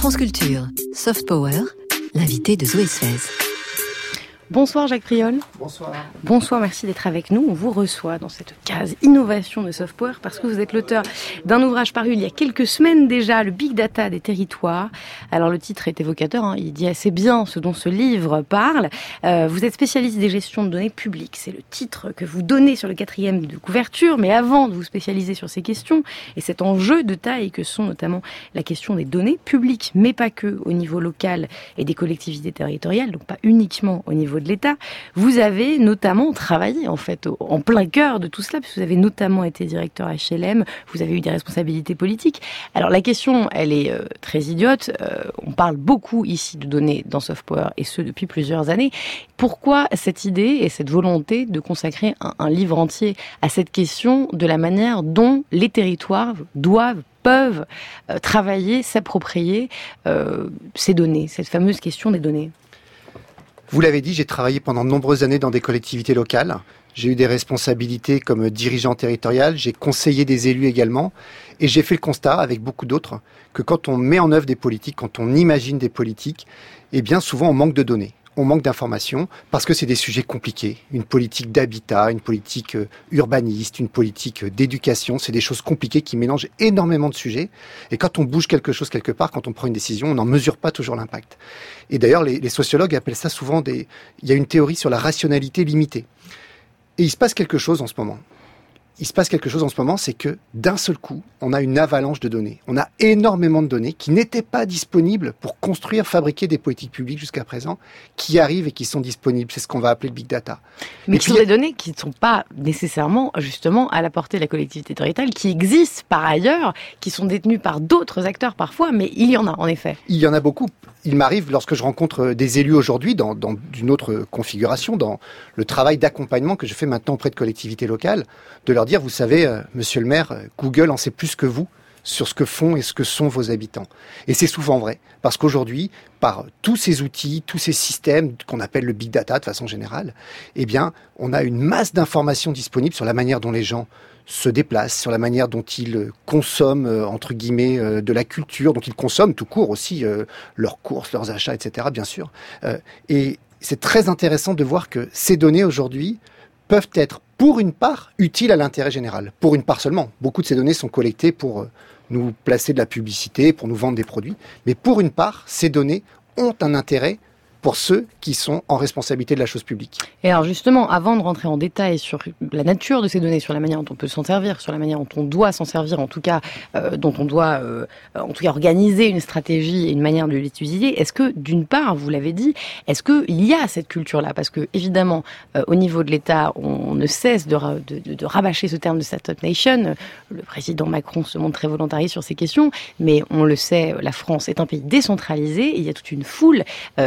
France Culture, Soft Power, l'invité de Zoé Sfez. Bonsoir Jacques Priol. Bonsoir. Bonsoir, merci d'être avec nous. On vous reçoit dans cette case innovation de Soft Power parce que vous êtes l'auteur d'un ouvrage paru il y a quelques semaines déjà, le Big Data des territoires. Alors le titre est évocateur, il dit assez bien ce dont ce livre parle. Vous êtes spécialiste des gestions de données publiques. C'est le titre que vous donnez sur le 4e de couverture. Mais avant de vous spécialiser sur ces questions et cet enjeu de taille que sont notamment la question des données publiques, mais pas que au niveau local et des collectivités territoriales, donc pas uniquement au niveau de l'État. Vous avez notamment travaillé en fait en plein cœur de tout cela, puisque vous avez notamment été directeur HLM, vous avez eu des responsabilités politiques. Alors la question, elle est très idiote. On parle beaucoup ici de données dans Soft Power, et ce depuis plusieurs années. Pourquoi cette idée et cette volonté de consacrer un livre entier à cette question de la manière dont les territoires peuvent travailler, s'approprier ces données, cette fameuse question des données? Vous l'avez dit, j'ai travaillé pendant de nombreuses années dans des collectivités locales. J'ai eu des responsabilités comme dirigeant territorial, j'ai conseillé des élus également, et j'ai fait le constat, avec beaucoup d'autres, que quand on met en œuvre des politiques, quand on imagine des politiques, eh bien souvent on manque de données. On manque d'informations parce que c'est des sujets compliqués. Une politique d'habitat, une politique urbaniste, une politique d'éducation, c'est des choses compliquées qui mélangent énormément de sujets. Et quand on bouge quelque chose quelque part, quand on prend une décision, on n'en mesure pas toujours l'impact. Et d'ailleurs, les sociologues appellent ça souvent il y a une théorie sur la rationalité limitée. Et il se passe quelque chose en ce moment. C'est que d'un seul coup, on a une avalanche de données. On a énormément de données qui n'étaient pas disponibles pour construire, fabriquer des politiques publiques jusqu'à présent, qui arrivent et qui sont disponibles. C'est ce qu'on va appeler le Big Data. Mais qui sont des données qui ne sont pas nécessairement, justement, à la portée de la collectivité territoriale, qui existent par ailleurs, qui sont détenues par d'autres acteurs parfois, mais il y en a, en effet. Il y en a beaucoup. Il m'arrive, lorsque je rencontre des élus aujourd'hui, dans une autre configuration, dans le travail d'accompagnement que je fais maintenant auprès de collectivités locales, de leur dire, vous savez, monsieur le maire, Google en sait plus que vous sur ce que font et ce que sont vos habitants. Et c'est souvent vrai, parce qu'aujourd'hui, par tous ces outils, tous ces systèmes qu'on appelle le Big Data de façon générale, eh bien, on a une masse d'informations disponibles sur la manière dont les gens se déplacent, sur la manière dont ils consomment, entre guillemets, de la culture, dont ils consomment tout court aussi leurs courses, leurs achats, etc., bien sûr. Et c'est très intéressant de voir que ces données aujourd'hui peuvent être, pour une part, utiles à l'intérêt général. Pour une part seulement. Beaucoup de ces données sont collectées pour nous placer de la publicité, pour nous vendre des produits. Mais pour une part, ces données ont un intérêt pour ceux qui sont en responsabilité de la chose publique. Et alors justement, avant de rentrer en détail sur la nature de ces données, sur la manière dont on peut s'en servir, sur la manière dont on doit s'en servir, en tout cas, dont on doit organiser une stratégie et une manière de l'utiliser, est-ce que, d'une part, vous l'avez dit, est-ce qu'il y a cette culture-là? Parce que, évidemment, au niveau de l'État, on ne cesse de rabâcher ce terme de Startup Nation. Le président Macron se montre très volontariste sur ces questions, mais on le sait, la France est un pays décentralisé, et il y a toute une foule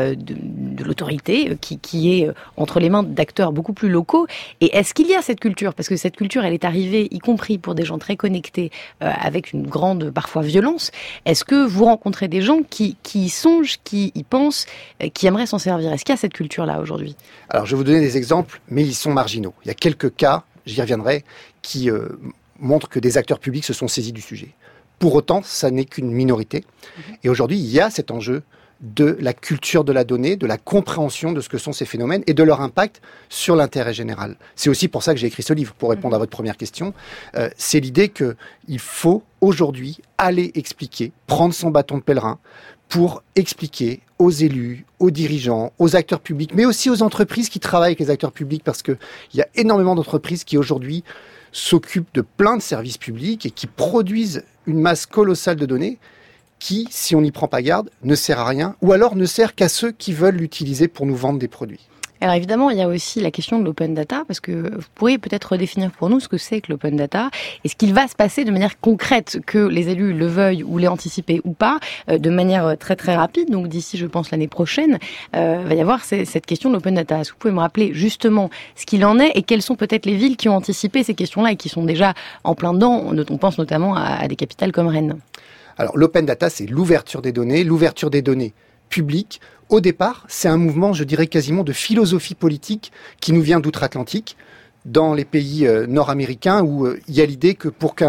de l'autorité qui est entre les mains d'acteurs beaucoup plus locaux. Et est-ce qu'il y a cette culture? Parce que cette culture, elle est arrivée, y compris pour des gens très connectés, avec une grande, parfois, violence. Est-ce que vous rencontrez des gens qui y songent, qui y pensent, qui aimeraient s'en servir? Est-ce qu'il y a cette culture-là aujourd'hui? Alors, je vais vous donner des exemples, mais ils sont marginaux. Il y a quelques cas, j'y reviendrai, qui montrent que des acteurs publics se sont saisis du sujet. Pour autant, ça n'est qu'une minorité. Et aujourd'hui, il y a cet enjeu de la culture de la donnée, de la compréhension de ce que sont ces phénomènes et de leur impact sur l'intérêt général. C'est aussi pour ça que j'ai écrit ce livre, pour répondre à votre première question. C'est l'idée qu'il faut aujourd'hui aller expliquer, prendre son bâton de pèlerin pour expliquer aux élus, aux dirigeants, aux acteurs publics, mais aussi aux entreprises qui travaillent avec les acteurs publics, parce qu'il y a énormément d'entreprises qui aujourd'hui s'occupent de plein de services publics et qui produisent une masse colossale de données qui, si on n'y prend pas garde, ne sert à rien, ou alors ne sert qu'à ceux qui veulent l'utiliser pour nous vendre des produits. Alors évidemment, il y a aussi la question de l'open data, parce que vous pourriez peut-être redéfinir pour nous ce que c'est que l'open data, et ce qu'il va se passer de manière concrète, que les élus le veuillent ou l'aient anticipé ou pas, de manière très très rapide, donc d'ici je pense l'année prochaine, va y avoir cette question de l'open data. Est-ce que vous pouvez me rappeler justement ce qu'il en est, et quelles sont peut-être les villes qui ont anticipé ces questions-là et qui sont déjà en plein dedans? On pense notamment à des capitales comme Rennes. Alors l'open data, c'est l'ouverture des données publiques. Au départ, c'est un mouvement, je dirais quasiment de philosophie politique qui nous vient d'outre-Atlantique, dans les pays nord-américains, où il y a l'idée que pour qu'un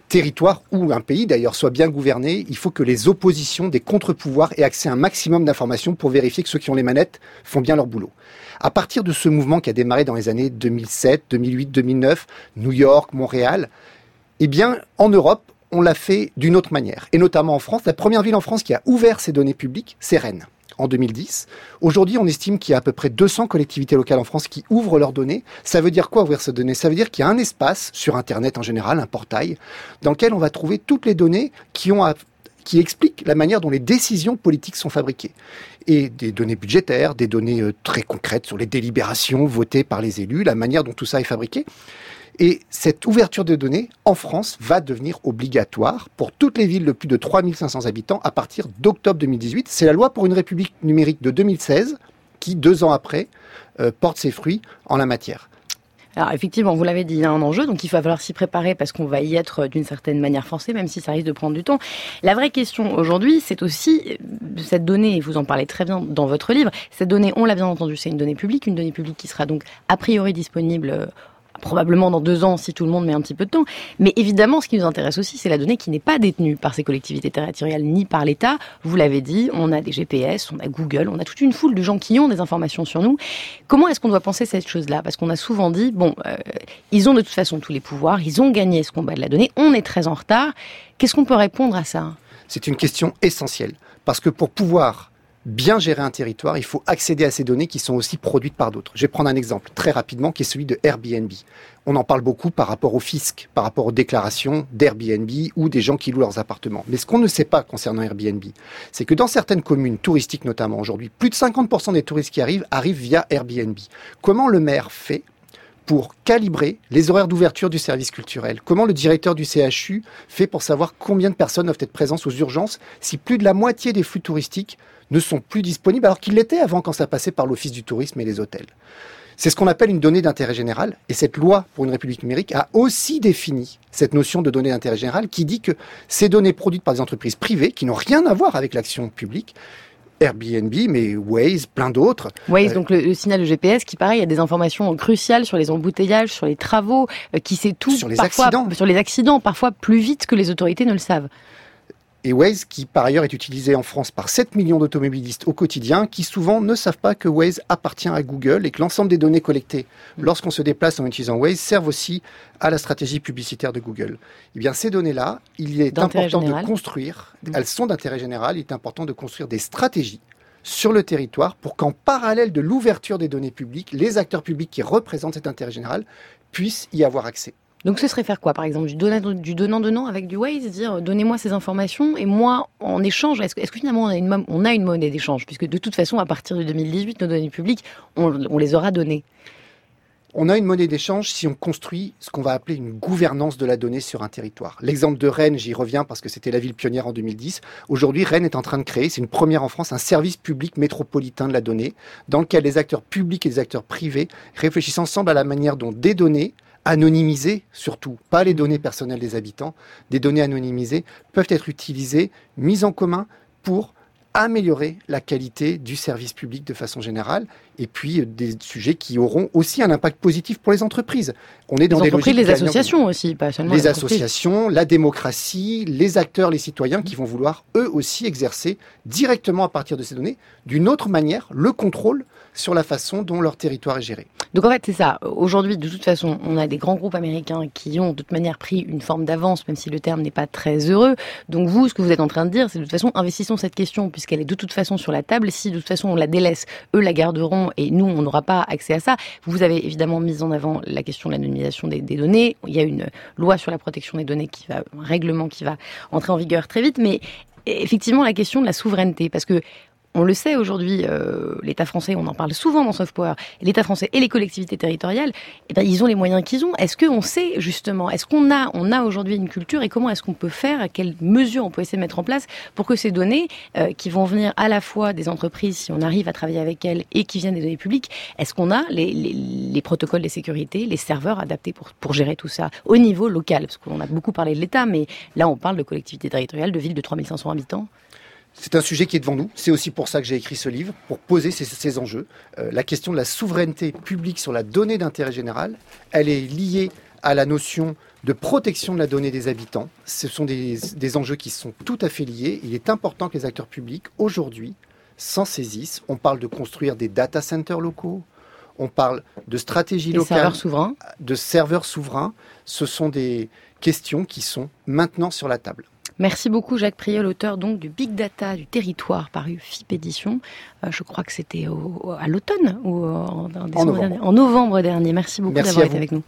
territoire ou un pays d'ailleurs soit bien gouverné, il faut que les oppositions, des contre-pouvoirs aient accès à un maximum d'informations pour vérifier que ceux qui ont les manettes font bien leur boulot. À partir de ce mouvement qui a démarré dans les années 2007, 2008, 2009, New York, Montréal, eh bien, en Europe, on l'a fait d'une autre manière. Et notamment en France, la première ville en France qui a ouvert ses données publiques, c'est Rennes, en 2010. Aujourd'hui, on estime qu'il y a à peu près 200 collectivités locales en France qui ouvrent leurs données. Ça veut dire quoi, ouvrir ces données? Ça veut dire qu'il y a un espace, sur Internet en général, un portail, dans lequel on va trouver toutes les données qui expliquent la manière dont les décisions politiques sont fabriquées. Et des données budgétaires, des données très concrètes sur les délibérations votées par les élus, la manière dont tout ça est fabriqué. Et cette ouverture de données, en France, va devenir obligatoire pour toutes les villes de plus de 3500 habitants à partir d'octobre 2018. C'est la loi pour une République numérique de 2016 qui, 2 ans après, porte ses fruits en la matière. Alors effectivement, vous l'avez dit, il y a un enjeu, donc il va falloir s'y préparer parce qu'on va y être d'une certaine manière forcé, même si ça risque de prendre du temps. La vraie question aujourd'hui, c'est aussi cette donnée, et vous en parlez très bien dans votre livre, cette donnée, on l'a bien entendu, c'est une donnée publique qui sera donc a priori disponible probablement dans 2 ans si tout le monde met un petit peu de temps. Mais évidemment, ce qui nous intéresse aussi, c'est la donnée qui n'est pas détenue par ces collectivités territoriales ni par l'État. Vous l'avez dit, on a des GPS, on a Google, on a toute une foule de gens qui ont des informations sur nous. Comment est-ce qu'on doit penser cette chose-là? Parce qu'on a souvent dit, ils ont de toute façon tous les pouvoirs, ils ont gagné ce combat de la donnée, on est très en retard. Qu'est-ce qu'on peut répondre à ça? C'est une question essentielle. Parce que pour pouvoir bien gérer un territoire, il faut accéder à ces données qui sont aussi produites par d'autres. Je vais prendre un exemple très rapidement qui est celui de Airbnb. On en parle beaucoup par rapport au fisc, par rapport aux déclarations d'Airbnb ou des gens qui louent leurs appartements. Mais ce qu'on ne sait pas concernant Airbnb, c'est que dans certaines communes touristiques notamment aujourd'hui, plus de 50% des touristes qui arrivent via Airbnb. Comment le maire fait pour calibrer les horaires d'ouverture du service culturel? Comment le directeur du CHU fait pour savoir combien de personnes doivent être présentes aux urgences si plus de la moitié des flux touristiques ne sont plus disponibles alors qu'ils l'étaient avant quand ça passait par l'Office du tourisme et les hôtels? C'est ce qu'on appelle une donnée d'intérêt général. Et cette loi pour une République numérique a aussi défini cette notion de donnée d'intérêt général qui dit que ces données produites par des entreprises privées qui n'ont rien à voir avec l'action publique, Airbnb, mais Waze, plein d'autres. Waze, donc le signal de GPS qui, pareil, a des informations cruciales sur les embouteillages, sur les travaux, qui sait tout. Sur les accidents, parfois plus vite que les autorités ne le savent. Et Waze, qui par ailleurs est utilisé en France par 7 millions d'automobilistes au quotidien, qui souvent ne savent pas que Waze appartient à Google et que l'ensemble des données collectées lorsqu'on se déplace en utilisant Waze servent aussi à la stratégie publicitaire de Google. Eh bien, ces données-là, il est important de construire, elles sont d'intérêt général, il est important de construire des stratégies sur le territoire pour qu'en parallèle de l'ouverture des données publiques, les acteurs publics qui représentent cet intérêt général puissent y avoir accès. Donc ce serait faire quoi, par exemple, du donnant-donnant avec du Waze, dire donnez-moi ces informations et moi en échange, est-ce que finalement on a une monnaie d'échange, puisque de toute façon à partir de 2018 nos données publiques on les aura données. On a une monnaie d'échange si on construit ce qu'on va appeler une gouvernance de la donnée sur un territoire. L'exemple de Rennes, j'y reviens parce que c'était la ville pionnière en 2010. Aujourd'hui, Rennes est en train de créer, c'est une première en France, un service public métropolitain de la donnée, dans lequel les acteurs publics et les acteurs privés réfléchissent ensemble à la manière dont des données anonymisées, surtout, pas les données personnelles des habitants, des données anonymisées peuvent être utilisées, mises en commun pour améliorer la qualité du service public de façon générale, et puis des sujets qui auront aussi un impact positif pour les entreprises. On est dans les entreprises, les associations aussi, pas seulement les associations, la démocratie, les acteurs, les citoyens qui vont vouloir eux aussi exercer directement à partir de ces données, d'une autre manière, le contrôle sur la façon dont leur territoire est géré. Donc en fait, c'est ça. Aujourd'hui, de toute façon, on a des grands groupes américains qui ont de toute manière pris une forme d'avance, même si le terme n'est pas très heureux. Donc vous, ce que vous êtes en train de dire, c'est de toute façon, investissons cette question, puisqu'elle est de toute façon sur la table. Si de toute façon on la délaisse, eux la garderont et nous, on n'aura pas accès à ça. Vous avez évidemment mis en avant la question de l'anonymisation des données. Il y a une loi sur la protection des données un règlement qui va entrer en vigueur très vite. Mais effectivement, la question de la souveraineté, parce que on le sait aujourd'hui, l'État français, on en parle souvent dans Soft Power, l'État français et les collectivités territoriales, ils ont les moyens qu'ils ont. Est-ce qu'on sait justement, est-ce qu'on a aujourd'hui une culture et comment est-ce qu'on peut faire, à quelles mesures on peut essayer de mettre en place pour que ces données qui vont venir à la fois des entreprises, si on arrive à travailler avec elles, et qui viennent des données publiques, est-ce qu'on a les protocoles de sécurité, les serveurs adaptés pour gérer tout ça au niveau local? Parce qu'on a beaucoup parlé de l'État, mais là on parle de collectivités territoriales, de villes de 3500 habitants. C'est un sujet qui est devant nous. C'est aussi pour ça que j'ai écrit ce livre, pour poser ces enjeux. La question de la souveraineté publique sur la donnée d'intérêt général, elle est liée à la notion de protection de la donnée des habitants. Ce sont des enjeux qui sont tout à fait liés. Il est important que les acteurs publics, aujourd'hui, s'en saisissent. On parle de construire des data centers locaux, on parle de stratégie locale, de serveurs souverains. Ce sont des questions qui sont maintenant sur la table. Merci beaucoup Jacques Prieur, l'auteur donc du Big Data du territoire paru FIP Édition. Je crois que c'était à l'automne ou en novembre dernier. Merci beaucoup d'avoir été avec nous.